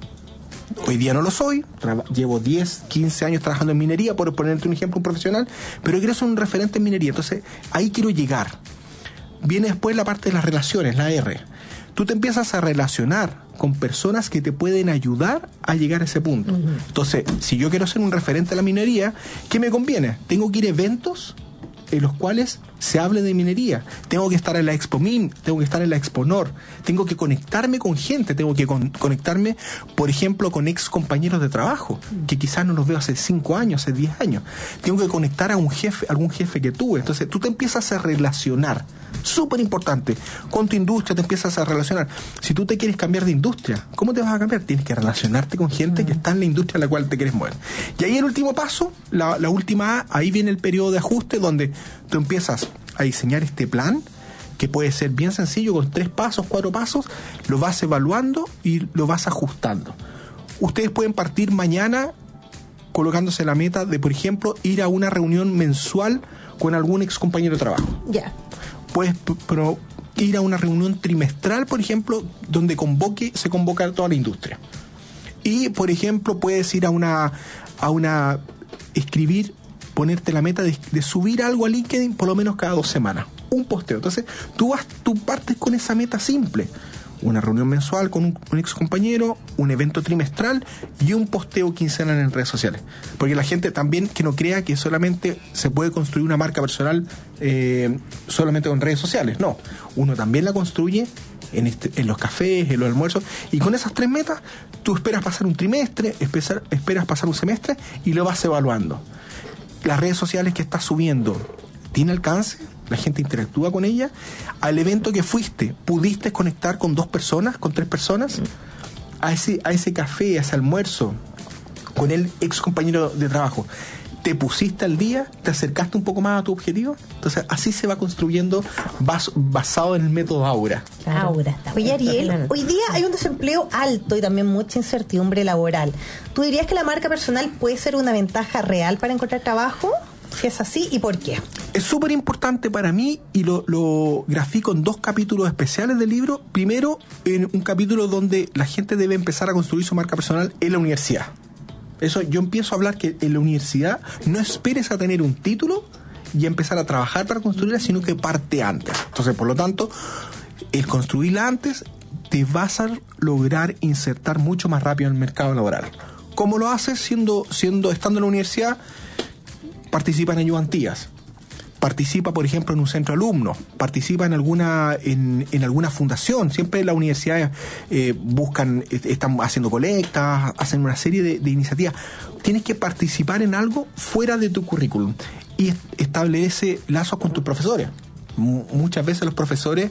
Hoy día no lo soy, llevo 10, 15 años trabajando en minería, por ponerte un ejemplo, un profesional, pero quiero ser un referente en minería, entonces ahí quiero llegar. Viene después la parte de las relaciones, la R. Tú te empiezas a relacionar con personas que te pueden ayudar a llegar a ese punto. Entonces, si yo quiero ser un referente en la minería, ¿qué me conviene? Tengo que ir a eventos en los cuales se hable de minería. Tengo que estar en la Expo Min, tengo que estar en la Expo Nor, tengo que conectarme con gente, tengo que conectarme, por ejemplo, con ex compañeros de trabajo, que quizás no los veo hace 5 años, hace 10 años. Tengo que conectar a algún jefe que tuve. Entonces, tú te empiezas a relacionar, súper importante, con tu industria, te empiezas a relacionar. Si tú te quieres cambiar de industria, ¿cómo te vas a cambiar? Tienes que relacionarte con gente que está en la industria en la cual te quieres mover. Y ahí el último paso, la última A, ahí viene el periodo de ajuste, donde tú empiezas a diseñar este plan, que puede ser bien sencillo, con 3 pasos, 4 pasos, lo vas evaluando y lo vas ajustando. Ustedes pueden partir mañana colocándose la meta de, por ejemplo, ir a una reunión mensual con algún ex compañero de trabajo. Ya. Puedes ir a una reunión trimestral, por ejemplo, donde se convoca a toda la industria. Y, por ejemplo, puedes ir a escribir, ponerte la meta de subir algo a LinkedIn por lo menos cada 2 semanas. Un posteo. Entonces, tú partes con esa meta simple. Una reunión mensual con un ex compañero, un evento trimestral y un posteo quincenal en redes sociales. Porque la gente también que no crea que solamente se puede construir una marca personal solamente con redes sociales. No, uno también la construye en los cafés, en los almuerzos, y con esas 3 metas tú esperas pasar un trimestre, esperas pasar un semestre y lo vas evaluando. Las redes sociales que estás subiendo, ¿tiene alcance? La gente interactúa con ella. Al evento que fuiste, ¿pudiste conectar con 2 personas, con 3 personas? A ese café, a ese almuerzo, con el ex compañero de trabajo, ¿te pusiste al día? ¿Te acercaste un poco más a tu objetivo? Entonces, así se va construyendo basado en el método Aura. Claro. Aura. Oye, Ariel, hoy día hay un desempleo alto y también mucha incertidumbre laboral. ¿Tú dirías que la marca personal puede ser una ventaja real para encontrar trabajo? Si es así, ¿y por qué? Es súper importante para mí y lo grafico en 2 capítulos especiales del libro. Primero, en un capítulo donde la gente debe empezar a construir su marca personal en la universidad. Eso, yo empiezo a hablar que en la universidad no esperes a tener un título y empezar a trabajar para construirla, sino que parte antes. Entonces, por lo tanto, el construirla antes te vas a lograr insertar mucho más rápido en el mercado laboral. ¿Cómo lo haces? Estando en la universidad, participa en ayudantías. Participa, por ejemplo, en un centro de alumnos, participa en alguna fundación. Siempre las universidades están haciendo colectas, hacen una serie de iniciativas. Tienes que participar en algo fuera de tu currículum y establece lazos con tus profesores. Muchas veces los profesores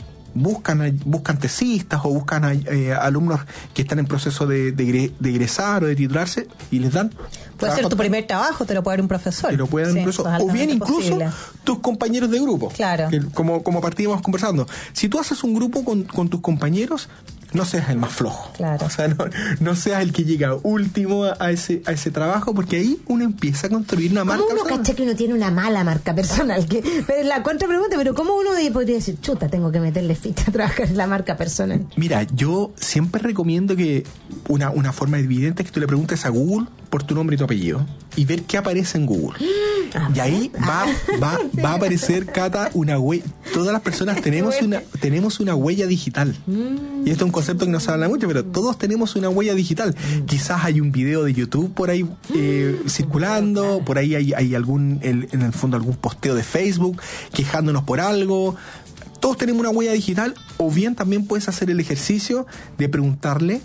buscan tesistas o buscan alumnos que están en proceso de egresar o de titularse y les dan. Puede ser tu primer trabajo, te lo puede dar un profesor. Te lo puede dar un profesor. O bien incluso posible. Tus compañeros de grupo. Claro. Como partíamos conversando. Si tú haces un grupo con tus compañeros, no seas el más flojo. Claro. O sea, no seas el que llega último a ese trabajo, porque ahí uno empieza a construir una marca personal. ¿Cómo uno caché que uno tiene una mala marca personal? La contrapregunta, pero ¿cómo uno podría decir, chuta, tengo que meterle ficha a trabajar en la marca personal? Mira, yo siempre recomiendo que una forma evidente es que tú le preguntes a Google por tu nombre y tu apellido y ver qué aparece en Google. Y ahí va a aparecer, Cata, una huella. Todas las personas tenemos una huella digital. Y esto es un concepto que no se habla mucho, pero todos tenemos una huella digital. Quizás hay un video de YouTube por ahí circulando, por ahí hay en el fondo algún posteo de Facebook quejándonos por algo. Todos tenemos una huella digital, o bien también puedes hacer el ejercicio de preguntarle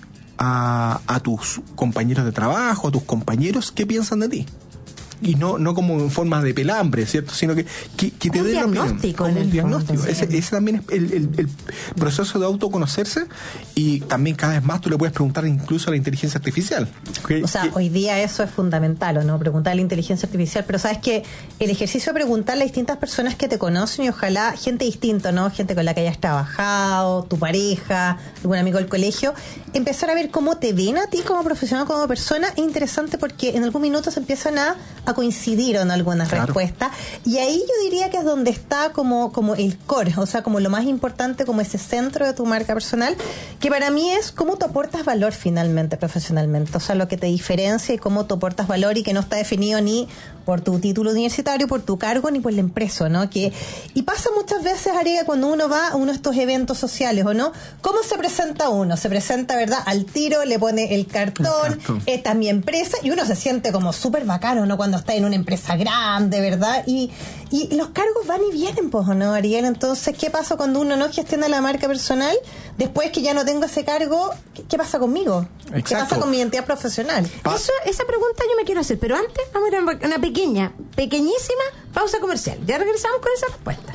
a tus compañeros de trabajo, a tus compañeros, qué piensan de ti. Y no como en forma de pelambre, ¿cierto? Sino que te den diagnóstico. Un diagnóstico. Ese también es el proceso de autoconocerse, y también cada vez más tú le puedes preguntar incluso a la inteligencia artificial. O sea, hoy día eso es fundamental, ¿o no? Preguntar a la inteligencia artificial, pero sabes que el ejercicio de preguntarle a distintas personas que te conocen, y ojalá gente distinta, ¿no? Gente con la que hayas trabajado, tu pareja, algún amigo del colegio, empezar a ver cómo te ven a ti como profesional, como persona, es interesante porque en algún minuto se empiezan a coincidir en algunas respuestas, y ahí yo diría que es donde está como el core, o sea, como lo más importante, como ese centro de tu marca personal, que para mí es cómo tú aportas valor finalmente profesionalmente, o sea, lo que te diferencia y cómo tú aportas valor, y que no está definido ni por tu título universitario, por tu cargo, ni por la empresa, ¿no? Y pasa muchas veces, Ariel, cuando uno va a uno de estos eventos sociales, ¿o no? ¿Cómo se presenta uno? Se presenta, ¿verdad? Al tiro, le pone el cartón. Esta es mi empresa, y uno se siente como súper bacano, ¿no? Cuando está en una empresa grande, ¿verdad? Y los cargos van y vienen, pues, ¿no, Ariel? Entonces, ¿qué pasa cuando uno no gestiona la marca personal? Después que ya no tengo ese cargo, ¿qué pasa conmigo? Exacto. ¿Qué pasa con mi identidad profesional? Esa pregunta yo me quiero hacer, pero antes vamos a ir a una pequeñísima pausa comercial. Ya regresamos con esa respuesta.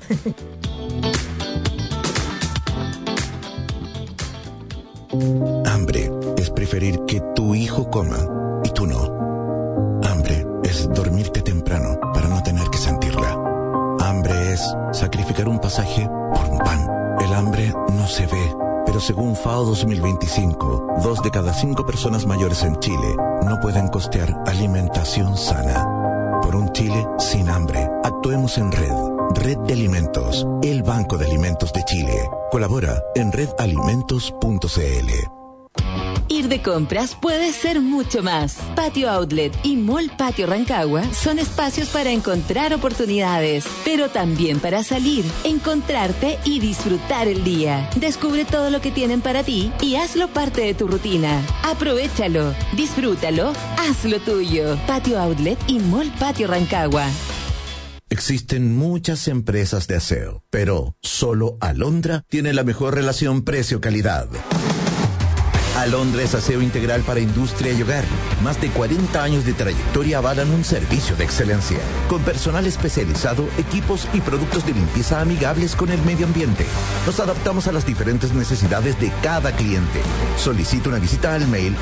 Hambre es preferir que tu hijo coma y tú no. Hambre es dormirte temprano para no tener que sentirla. Hambre es sacrificar un pasaje por un pan. El hambre no se ve, pero según FAO 2025, 2 de cada 5 personas mayores en Chile no pueden costear alimentación sana. Por un Chile sin hambre, actuemos en red. Red de Alimentos, el Banco de Alimentos de Chile. Colabora en redalimentos.cl. Ir de compras puede ser mucho más. Patio Outlet y Mall Patio Rancagua son espacios para encontrar oportunidades, pero también para salir, encontrarte y disfrutar el día. Descubre todo lo que tienen para ti y hazlo parte de tu rutina. Aprovéchalo, disfrútalo, hazlo tuyo. Patio Outlet y Mall Patio Rancagua. Existen muchas empresas de aseo, pero solo Alondra tiene la mejor relación precio-calidad. Alondra es aseo integral para industria y hogar. Más de 40 años de trayectoria avalan un servicio de excelencia. Con personal especializado, equipos y productos de limpieza amigables con el medio ambiente. Nos adaptamos a las diferentes necesidades de cada cliente. Solicita una visita al mail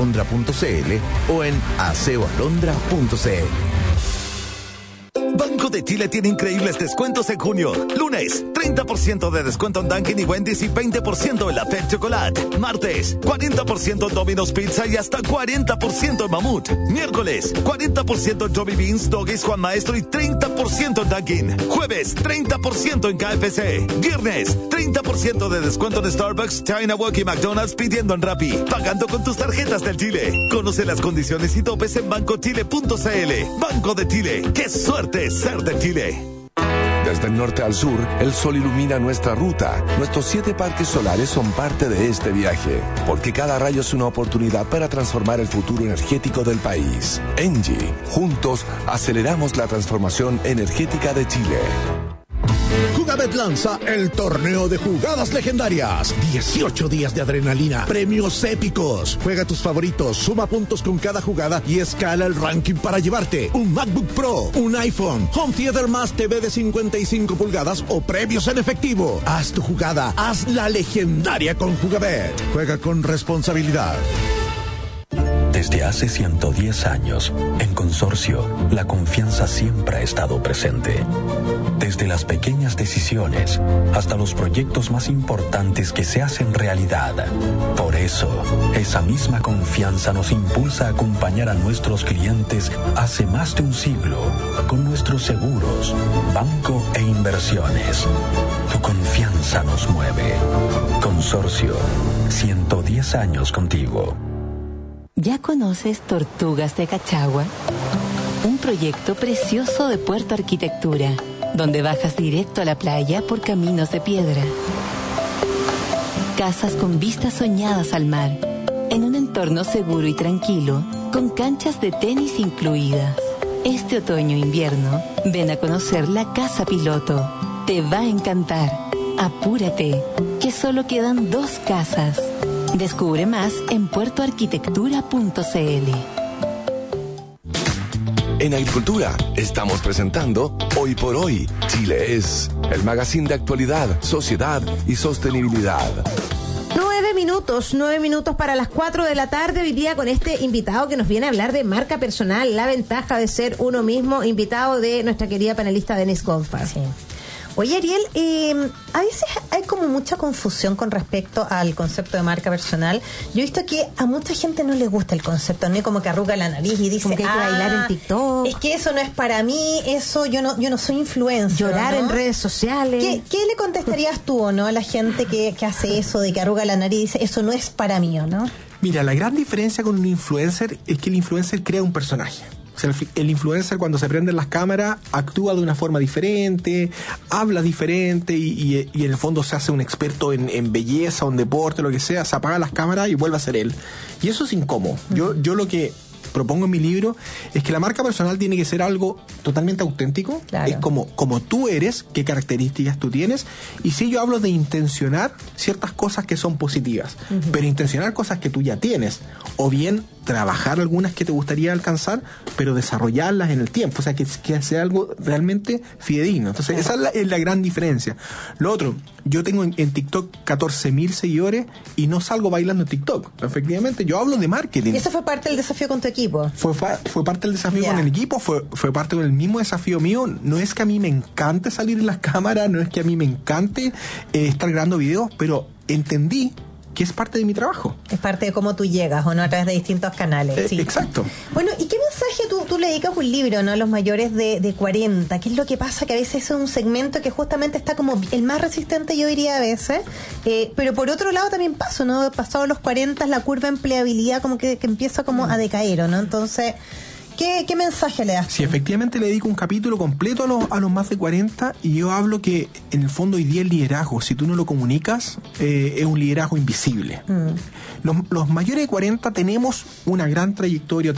info@aseoalondra.cl o en aseoalondra.cl. Banco de de Chile tiene increíbles descuentos en junio. Lunes, 30% de descuento en Dunkin' y Wendy's y 20% en la Fed Chocolate. Martes, 40% en Domino's Pizza y hasta 40% en Mamut. Miércoles, 40% en Johnny Beans, Doggies, Juan Maestro y 30% en Dunkin'. Jueves, 30% en KFC. Viernes, 30% de descuento en Starbucks, China Walk y McDonald's pidiendo en Rappi. Pagando con tus tarjetas del Chile. Conoce las condiciones y topes en bancochile.cl. Banco de Chile. ¡Qué suerte ser de Chile! Desde el norte al sur, el sol ilumina nuestra ruta. Nuestros 7 parques solares son parte de este viaje, porque cada rayo es una oportunidad para transformar el futuro energético del país. ENGIE, juntos aceleramos la transformación energética de Chile. Jugabet lanza el torneo de jugadas legendarias. 18 días de adrenalina, premios épicos. Juega tus favoritos, suma puntos con cada jugada y escala el ranking para llevarte un MacBook Pro, un iPhone, Home Theater más TV de 55 pulgadas o premios en efectivo. Haz tu jugada, haz la legendaria con Jugabet. Juega con responsabilidad. Desde hace 110 años, en Consorcio, la confianza siempre ha estado presente. Desde las pequeñas decisiones hasta los proyectos más importantes que se hacen realidad. Por eso, esa misma confianza nos impulsa a acompañar a nuestros clientes hace más de un siglo con nuestros seguros, banco e inversiones. Tu confianza nos mueve. Consorcio, 110 años contigo. ¿Ya conoces Tortugas de Cachagua? Un proyecto precioso de Puerto Arquitectura, donde bajas directo a la playa por caminos de piedra. Casas con vistas soñadas al mar, en un entorno seguro y tranquilo, con canchas de tenis incluidas. Este otoño-invierno, ven a conocer la casa piloto. Te va a encantar. Apúrate, que solo quedan 2 casas. Descubre más en puertoarquitectura.cl. En Agricultura estamos presentando Hoy por Hoy, Chile es, el magazine de actualidad, sociedad y sostenibilidad. 9 minutos para las 4 de la tarde, hoy día con este invitado que nos viene a hablar de marca personal, la ventaja de ser uno mismo, invitado de nuestra querida panelista Denise Gonfar. Sí. Oye, Ariel, a veces hay como mucha confusión con respecto al concepto de marca personal. Yo he visto que a mucha gente no le gusta el concepto, ¿no? Como que arruga la nariz y dice, como que hay que bailar en TikTok. Es que eso no es para mí, eso yo no soy influencer. Llorar, ¿no?, en redes sociales. ¿Qué le contestarías tú, o no, a la gente que hace eso, de que arruga la nariz y dice, eso no es para mí, o no? Mira, la gran diferencia con un influencer es que el influencer crea un personaje. O sea, el influencer, cuando se prenden las cámaras, actúa de una forma diferente, habla diferente y en el fondo se hace un experto en belleza o en deporte, lo que sea, se apaga las cámaras y vuelve a ser él. Y eso es incómodo. Yo lo que propongo en mi libro es que la marca personal tiene que ser algo totalmente auténtico. Claro. Es como tú eres, qué características tú tienes. Y sí, yo hablo de intencionar ciertas cosas que son positivas, pero intencionar cosas que tú ya tienes, o bien trabajar algunas que te gustaría alcanzar, pero desarrollarlas en el tiempo, o sea, que sea algo realmente fidedigno. Entonces, esa es la gran diferencia. Lo otro, yo tengo en TikTok 14,000 seguidores y no salgo bailando en TikTok. Efectivamente, yo hablo de marketing. ¿Y eso fue parte del desafío con tu equipo? Fue parte del desafío con el equipo, fue parte del mismo desafío mío. No es que a mí me encante salir en las cámaras, no es que a mí me encante estar grabando videos, pero entendí que es parte de mi trabajo. Es parte de cómo tú llegas, ¿o no? A través de distintos canales. Sí. Exacto. Bueno, ¿y qué mensaje tú le dedicas un libro, ¿no?, a los mayores de 40? ¿Qué es lo que pasa? Que a veces es un segmento que justamente está como el más resistente, yo diría, a veces. Pero por otro lado también pasa, ¿no? Pasado los 40, la curva de empleabilidad como que empieza como a decaer, ¿no? Entonces, ¿qué mensaje le das? Sí, efectivamente le dedico un capítulo completo a los más de 40 y yo hablo que en el fondo hoy día el liderazgo, si tú no lo comunicas, es un liderazgo invisible. Los mayores de 40 tenemos una gran trayectoria,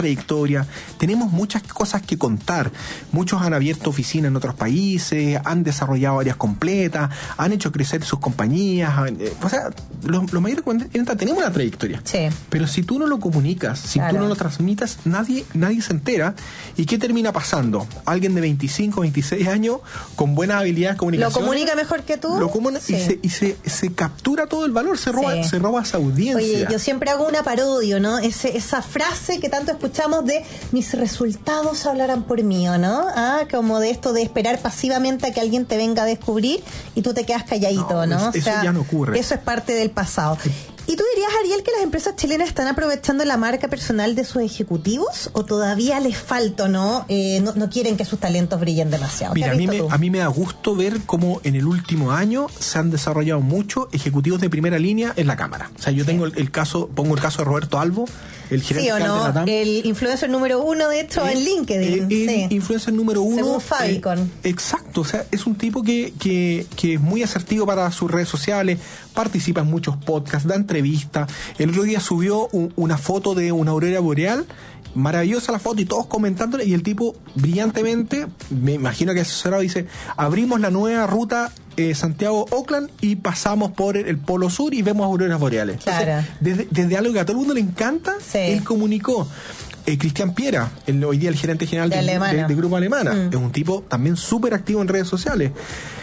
tenemos muchas cosas que contar. Muchos han abierto oficinas en otros países, han desarrollado áreas completas, han hecho crecer sus compañías. O sea, los mayores de 40 tenemos una trayectoria. Sí. Pero si tú no lo comunicas, si tú no lo transmitas, nadie nadie se entera. ¿Y qué termina pasando? Alguien de 25, 26 años con buenas habilidades de comunicación. Lo comunica mejor que tú. Y se captura todo el valor, se roba esa audiencia. Oye, yo siempre hago una parodia, ¿no? Esa frase que tanto escuchamos de mis resultados hablarán por mí, ¿no? Como de esto de esperar pasivamente a que alguien te venga a descubrir y tú te quedas calladito, ¿no? Eso ya no ocurre. Eso es parte del pasado. ¿Y tú dirías, Ariel, que las empresas chilenas están aprovechando la marca personal de sus ejecutivos o todavía les falta, no quieren que sus talentos brillen demasiado? Mira, a mí me da gusto ver cómo en el último año se han desarrollado muchos ejecutivos de primera línea en la Cámara. O sea, yo tengo pongo el caso de Roberto Albo, el gerente de Latam. El influencer número 1, de hecho, en LinkedIn. Influencer número 1. Según Fabicon. Exacto, o sea, es un tipo que es muy asertivo para sus redes sociales, participa en muchos podcasts, da entrevistas. El otro día subió una foto de una aurora boreal, maravillosa la foto y todos comentándole, y el tipo brillantemente, me imagino que asesorado, dice: abrimos la nueva ruta Santiago-Oakland y pasamos por el Polo Sur y vemos auroras boreales. Claro. Entonces, desde algo que a todo el mundo le encanta, él comunicó. Cristian Piera, hoy día el gerente general del Grupo Alemana, es un tipo también súper activo en redes sociales.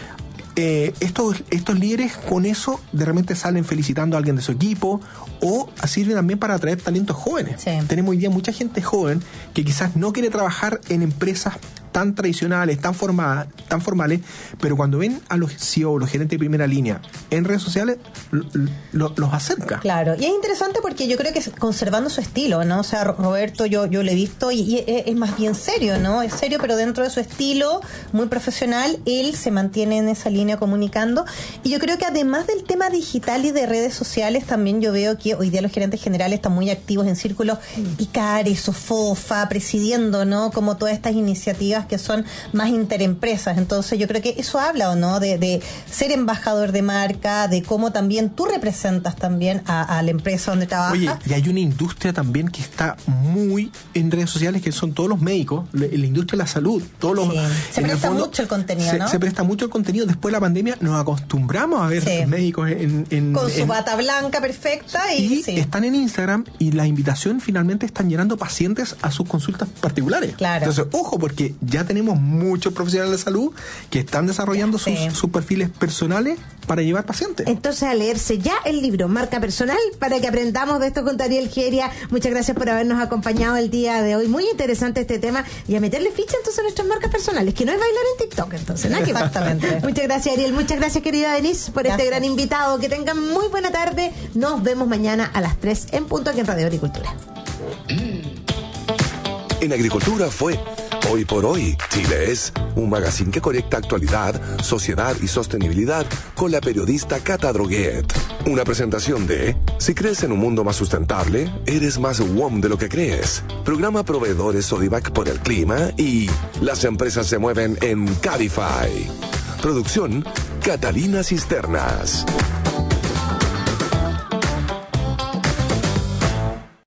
Estos líderes con eso de repente salen felicitando a alguien de su equipo o sirven también para atraer talentos jóvenes. Tenemos hoy día mucha gente joven que quizás no quiere trabajar en empresas tan tradicionales, tan formales, pero cuando ven a los CEO, los gerentes de primera línea en redes sociales, los acerca. Claro, y es interesante porque yo creo que conservando su estilo, ¿no? O sea, Roberto, yo lo he visto y es más bien serio, ¿no? Es serio, pero dentro de su estilo muy profesional, él se mantiene en esa línea comunicando. Y yo creo que además del tema digital y de redes sociales, también yo veo que hoy día los gerentes generales están muy activos en círculos ICARE, SOFOFA, presidiendo, ¿no? Como todas estas iniciativas que son más interempresas. Entonces yo creo que eso habla, ¿o no? De ser embajador de marca, de cómo también tú representas también a la empresa donde trabajas. Oye, y hay una industria también que está muy en redes sociales, que son todos los médicos, la industria de la salud, todos los... Se presta mucho el contenido, ¿no? Se presta mucho el contenido. Después de la pandemia nos acostumbramos a ver médicos con su bata blanca perfecta y están en Instagram y la invitación finalmente están llenando pacientes a sus consultas particulares. Claro. Entonces, ojo, porque ya tenemos muchos profesionales de salud que están desarrollando sus perfiles personales para llevar pacientes. Entonces, a leerse ya el libro Marca Personal para que aprendamos de esto con Ariel Geria. Muchas gracias por habernos acompañado el día de hoy. Muy interesante este tema y a meterle ficha entonces a nuestras marcas personales, que no es bailar en TikTok, entonces, ¿no? Exactamente. Muchas gracias, Ariel. Muchas gracias, querida Denise, por este gran invitado. Que tengan muy buena tarde. Nos vemos mañana a las 3 en punto aquí en Radio Agricultura. En Agricultura fue Hoy por Hoy. Chile es un magazine que conecta actualidad, sociedad y sostenibilidad con la periodista Cata Droguet. Una presentación de Si crees en un mundo más sustentable, eres más WOM de lo que crees. Programa Proveedores Sodivac por el clima y Las empresas se mueven en Cabify. Producción Catalina Cisternas.